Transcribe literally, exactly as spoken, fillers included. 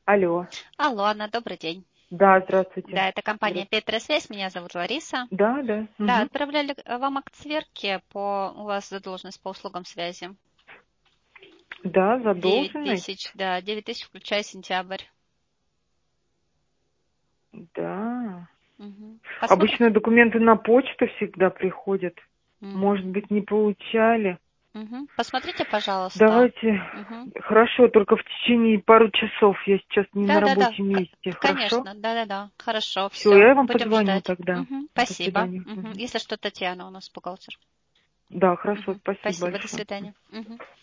Алло. Алло, Анна, добрый день. Да, здравствуйте. Да, это компания Здравствуйте. Петра Связь, меня зовут Лариса. Да, да. Да, Мгм. отправляли вам акт сверки по у вас задолженность по услугам связи. Да, Девять задолженность. тысяч, да, девять тысяч, включая сентябрь. Да. Мгм. Обычно Посмотрите. документы на почту всегда приходят. Может Мгм. быть, не получали. Мгм. Посмотрите, пожалуйста. Давайте. Мгм. Хорошо, только в течение пару часов. Я сейчас не на Да, да, да, рабочем месте. Хорошо? конечно, да, да, да. Хорошо, Все, все. я вам Будем позвоню ждать. тогда. Мгм. До Спасибо. свидания. Мгм. Мгм. Если что, Татьяна у нас бухгалтер. Да, хорошо, Мгм. спасибо Спасибо, до большое. свидания. Мгм.